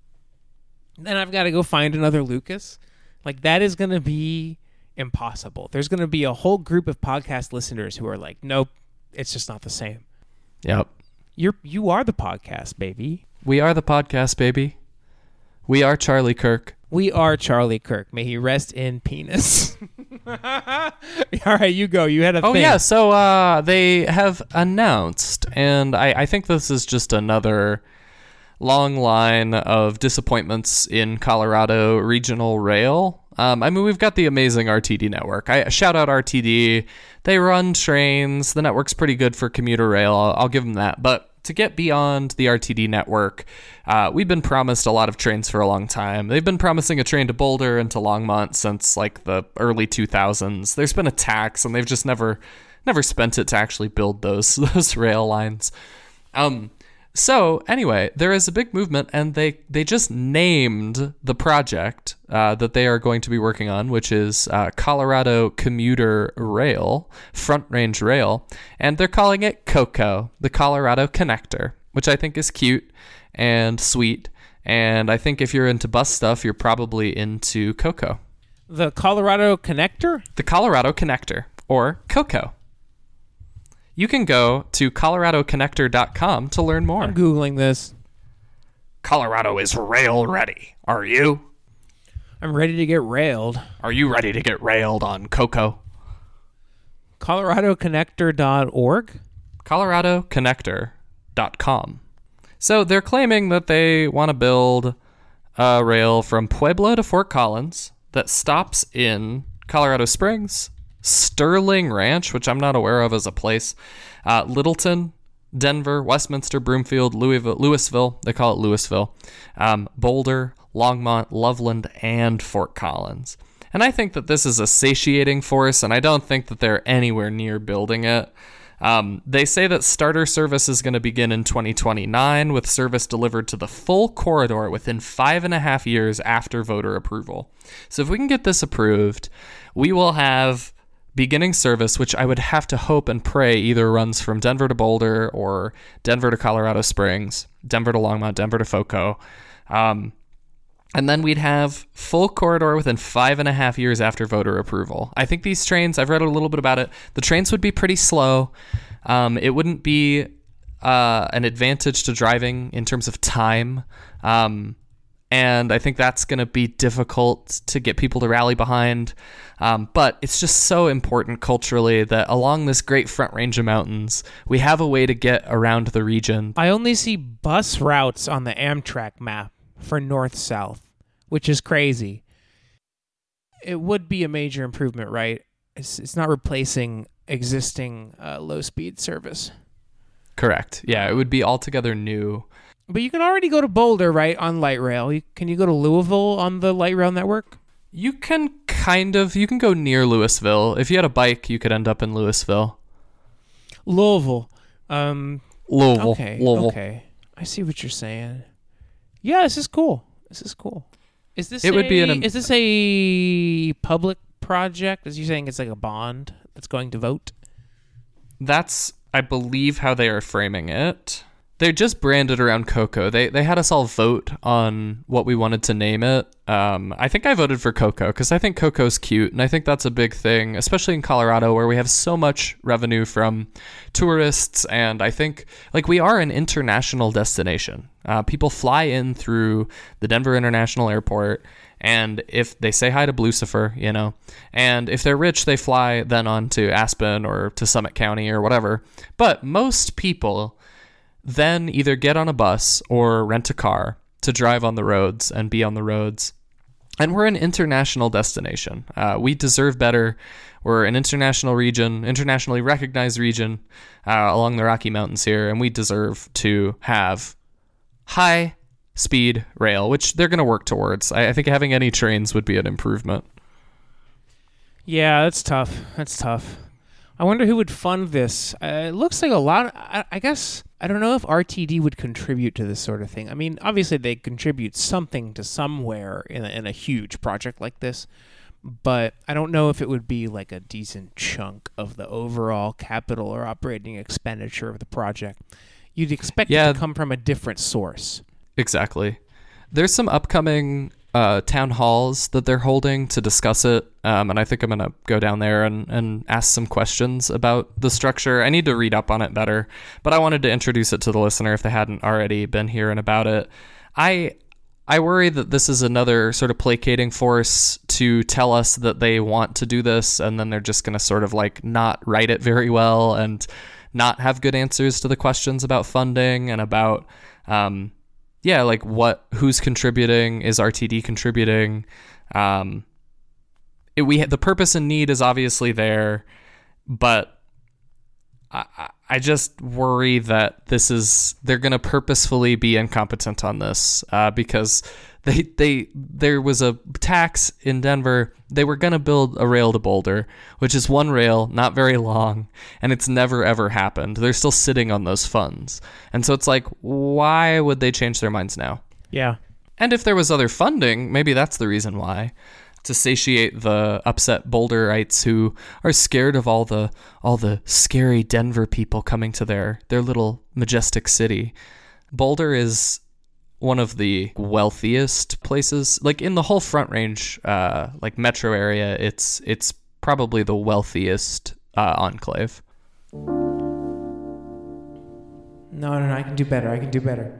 Then I've got to go find another Lucas. Like, that is going to be impossible. There's going to be a whole group of podcast listeners who are like, nope, it's just not the same. Yep. You're, you are the podcast, baby. We are the podcast, baby. We are Charlie Kirk. We are Charlie Kirk. May he rest in penis. All right, you go. You had a oh, thing. yeah. So uh, they have announced, and I, I think this is just another long line of disappointments in Colorado Regional Rail. Um, I mean, we've got the amazing R T D network. I shout out R T D. They run trains. The network's pretty good for commuter rail. I'll, I'll give them that. But to get beyond the R T D network, uh, we've been promised a lot of trains for a long time. They've been promising a train to Boulder and to Longmont since like the early two thousands. There's been a tax, and they've just never, never spent it to actually build those those rail lines. Um, so anyway, there is a big movement, and they they just named the project uh, that they are going to be working on, which is uh, Colorado Commuter Rail, Front Range Rail, and they're calling it COCO, the Colorado Connector, which I think is cute and sweet. And I think if you're into bus stuff, you're probably into COCO. The Colorado Connector? The Colorado Connector, or COCO. You can go to colorado connector dot com to learn more. I'm Googling this. Colorado is rail ready. Are you? I'm ready to get railed. Are you ready to get railed on COCO? colorado connector dot org? colorado connector dot com. So they're claiming that they want to build a rail from Pueblo to Fort Collins that stops in Colorado Springs, Sterling Ranch, which I'm not aware of as a place, uh, Littleton, Denver, Westminster, Broomfield, Louisville, Louisville, they call it Louisville, um, Boulder, Longmont, Loveland, and Fort Collins. And I think that this is a satiating force, and I don't think that they're anywhere near building it. Um, they say that starter service is going to begin in twenty twenty-nine, with service delivered to the full corridor within five and a half years after voter approval. So if we can get this approved, we will have beginning service, which I would have to hope and pray either runs from Denver to Boulder or Denver to Colorado Springs, Denver to Longmont, Denver to Foco. Um, and then we'd have full corridor within five and a half years after voter approval. I think these trains, I've read a little bit about it, the trains would be pretty slow. Um, it wouldn't be uh, an advantage to driving in terms of time. Um, and I think that's going to be difficult to get people to rally behind. Um, but it's just so important culturally that along this great Front Range of mountains, we have a way to get around the region. I only see bus routes on the Amtrak map for north-south, which is crazy. It would be a major improvement, right? It's, it's not replacing existing uh, low-speed service. Correct. Yeah, it would be altogether new. But you can already go to Boulder, right, on light rail. You, can you go to Louisville on the light rail network? You can kind of. You can go near Louisville. If you had a bike, you could end up in Louisville. Louisville. Um, Louisville. Okay, Louisville. okay. I see what you're saying. Yeah, this is cool. This is cool. Is this It a, would be an- is this a public project? As you saying, it's like a bond that's going to vote? That's, I believe, how they are framing it. They're just branded around Cocoa. They they had us all vote on what we wanted to name it. Um, I think I voted for Cocoa because I think Cocoa's cute, and I think that's a big thing, especially in Colorado where we have so much revenue from tourists, and I think like we are an international destination. Uh, people fly in through the Denver International Airport, and if they say hi to Lucifer, you know, and if they're rich, they fly then on to Aspen or to Summit County or whatever. But most people then either get on a bus or rent a car to drive on the roads and be on the roads. And we're an international destination. Uh, we deserve better. We're an international region, internationally recognized region uh, along the Rocky Mountains here, and we deserve to have high speed rail, which they're going to work towards. I, I think having any trains would be an improvement. Yeah, that's tough. That's tough. I wonder who would fund this. Uh, it looks like a lot. Of, I, I guess I don't know if R T D would contribute to this sort of thing. I mean, obviously they contribute something to somewhere in a, in a huge project like this, but I don't know if it would be like a decent chunk of the overall capital or operating expenditure of the project. You'd expect Yeah. it to come from a different source. Exactly. There's some upcoming uh, town halls that they're holding to discuss it, um, and I think I'm going to go down there and, and ask some questions about the structure. I need to read up on it better, but I wanted to introduce it to the listener if they hadn't already been hearing about it. I I worry that this is another sort of placating force to tell us that they want to do this, and then they're just going to sort of like not write it very well and not have good answers to the questions about funding and about um, yeah, like what, who's contributing? Is R T D contributing? Um, it, we the purpose and need is obviously there, but I, I just worry that this is they're going to purposefully be incompetent on this uh, because they they there was a tax in Denver. They were going to build a rail to Boulder, which is one rail, not very long, and it's never ever happened. They're still sitting on those funds, and so it's like, why would they change their minds now? Yeah. And if there was other funding, maybe that's the reason why. To satiate the upset Boulderites who are scared of all the all the scary Denver people coming to their their little majestic city. Boulder is one of the wealthiest places, like in the whole Front Range, uh, like metro area. It's it's probably the wealthiest uh, enclave. No, no, no. I can do better. I can do better.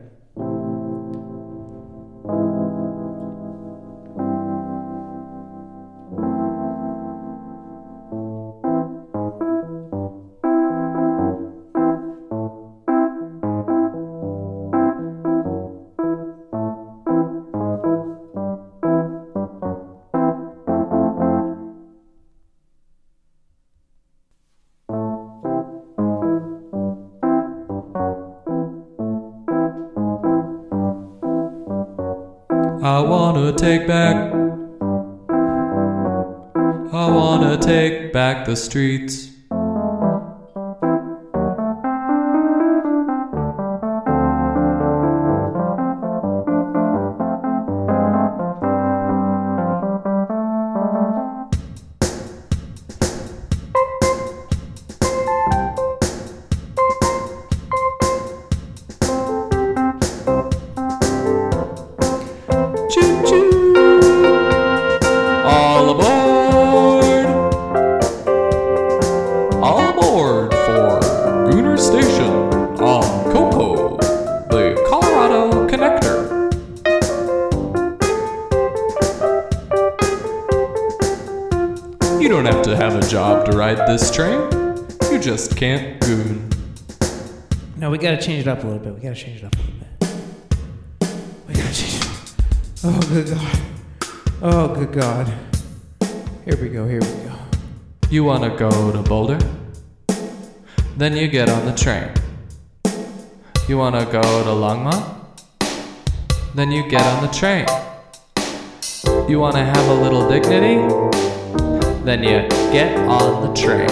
I wanna take back, I wanna take back the streets. a job to ride this train. You just can't goon. No, we gotta change it up a little bit. We gotta change it up a little bit. We gotta change it. Oh, good God. Oh, good God. Here we go, here we go. You wanna go to Boulder? Then you get on the train. You wanna go to Longmont? Then you get on the train. You wanna have a little dignity? Then you get on the train.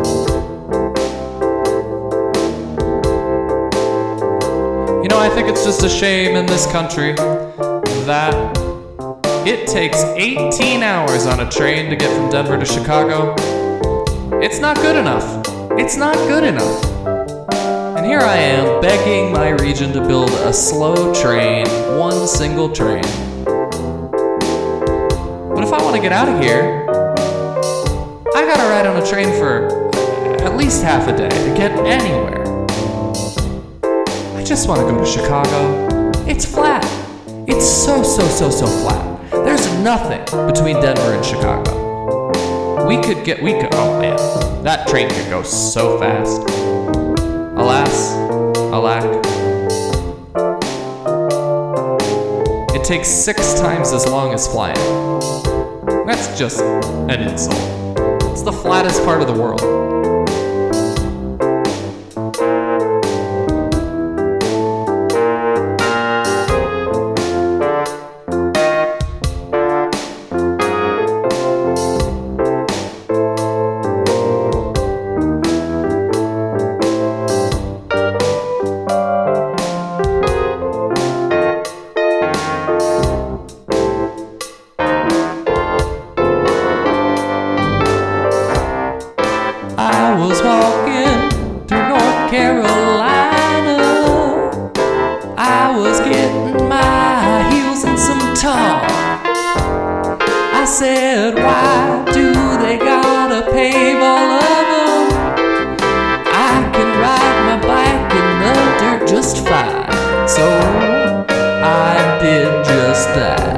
You know, I think it's just a shame in this country that it takes eighteen hours on a train to get from Denver to Chicago. It's not good enough. It's not good enough. And here I am begging my region to build a slow train, one single train. But if I want to get out of here, I gotta ride on a train for at least half a day to get anywhere. I just want to go to Chicago. It's flat. It's so, so, so, so flat. There's nothing between Denver and Chicago. We could get, we could, oh man, that train could go so fast. Alas, alack. It takes six times as long as flying. That's just an insult. It's the flattest part of the world. I was walking through North Carolina. I was getting my heels in some tar. I said, why do they gotta pave all of them? I can ride my bike in the dirt just fine. So I did just that.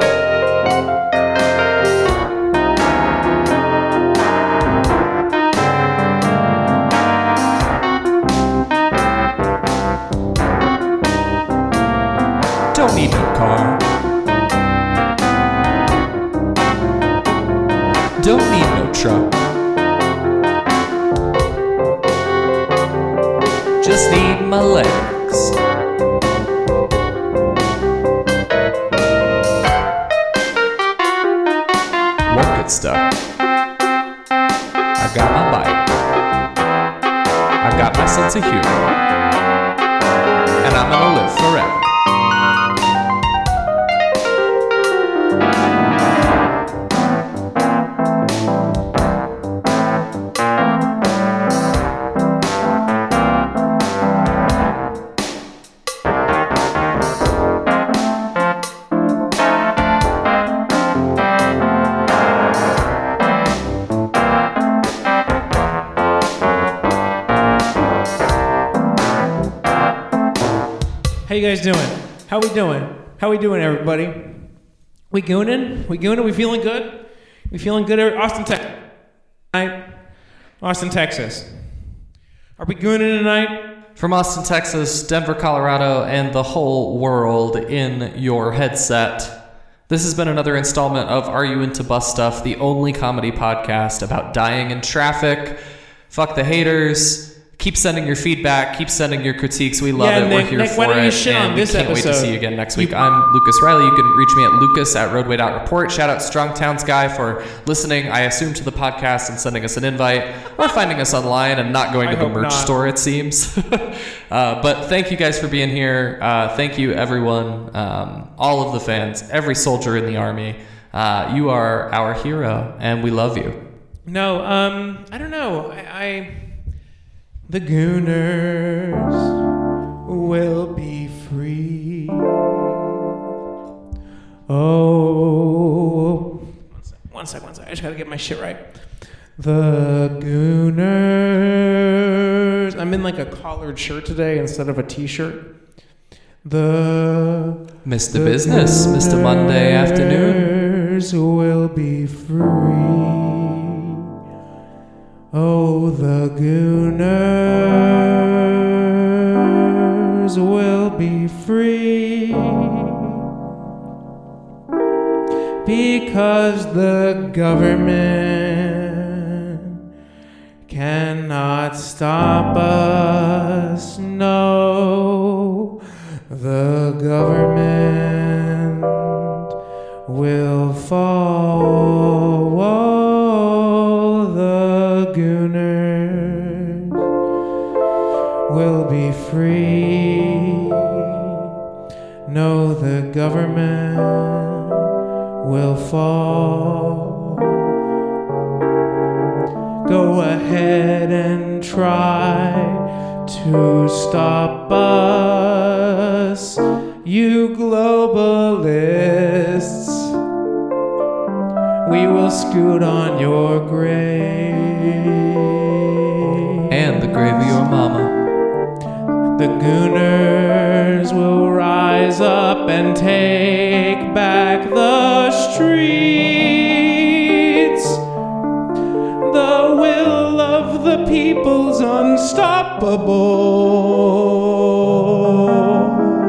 Don't need no car. Don't need no truck. Just need my legs. Won't get stuck. I got my bike. I got my sense of humor. And I'm gonna live forever. How you guys doing? How we doing? How we doing, everybody? We gooning? We gooning? We feeling good? We feeling good? Austin, Texas. Austin, Texas. Are we gooning tonight? From Austin, Texas, Denver, Colorado, and the whole world in your headset. This has been another installment of Are You Into Bus Stuff, the only comedy podcast about dying in traffic. Fuck the haters. Keep sending your feedback. Keep sending your critiques. We love Yeah, it. Nick, We're here Nick, for why don't it. you shit and on this we can't wait to episode? see you again next You- week. I'm Lucas Riley. You can reach me at lucas at roadway.report. Shout out Strong Towns Guy for listening, I assume, to the podcast and sending us an invite, or finding us online and not going I to the hope merch not. store, it seems. uh, but thank you guys for being here. Uh, thank you, everyone, um, all of the fans, every soldier in the Army. Uh, you are our hero, and we love you. No, um, I don't know. I, I the Gooners will be free. Oh, one sec, one sec, one sec. I just gotta get my shit right. The Gooners. I'm in like a collared shirt today instead of a t-shirt. The Mister Business, Mister Monday afternoon. Gooners will be free. Oh, the Gooners will be free because the government cannot stop us. No, the government will fall. Whoa, the Gooners will be free. No, the government will fall. Go ahead and try to stop us, you globalists. We will scoot on your grave And the grave of your mama. The Gooners will rise up and take back the streets. The will of the people's unstoppable.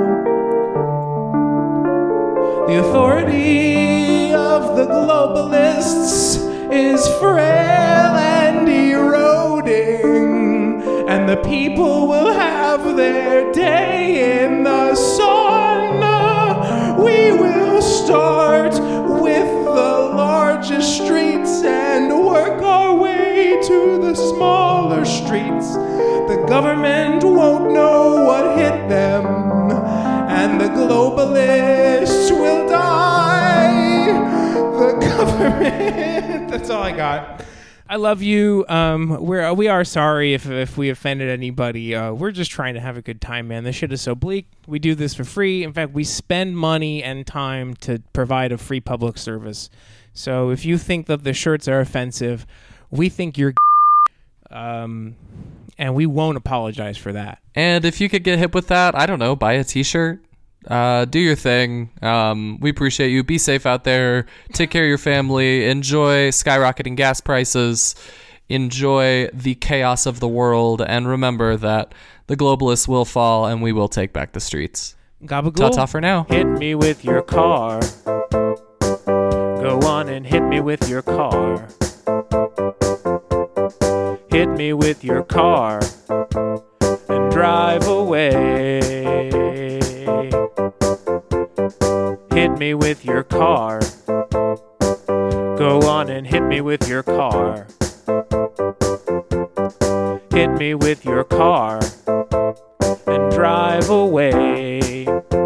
The authority of the globalists is frail and eroding, and the people will have their day in the sun. We will start with the largest streets and work our way to the smaller streets. The government won't know what hit them, and the globalists will die. The government. That's all I got. I love you. Um, we're we are sorry if if we offended anybody. Uh, we're just trying to have a good time, man. This shit is so bleak. We do this for free. In fact, we spend money and time to provide a free public service. So if you think that the shirts are offensive, we think you're um, and we won't apologize for that. And if you could get hip with that, I don't know, buy a t-shirt. Uh, do your thing. Um, we appreciate you. Be safe out there. Take care of your family. Enjoy skyrocketing gas prices. Enjoy the chaos of the world. And remember that the globalists will fall and we will take back the streets. Gabagool. Ta-ta for now. Hit me with your car. Go on and hit me with your car. Hit me with your car and drive away. Hit me with your car. Go on and hit me with your car. Hit me with your car and drive away.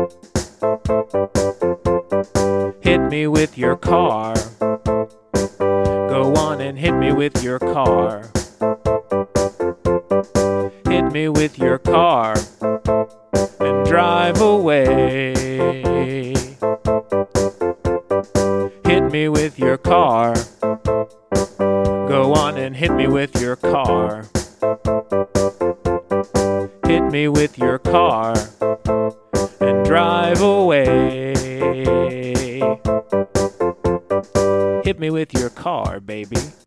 Hit me with your car. Go on and hit me with your car. Hit me with your car and drive away. Hit me with your car. Go on and hit me with your car. Hit me with your car and drive away. Hit me with your car, baby.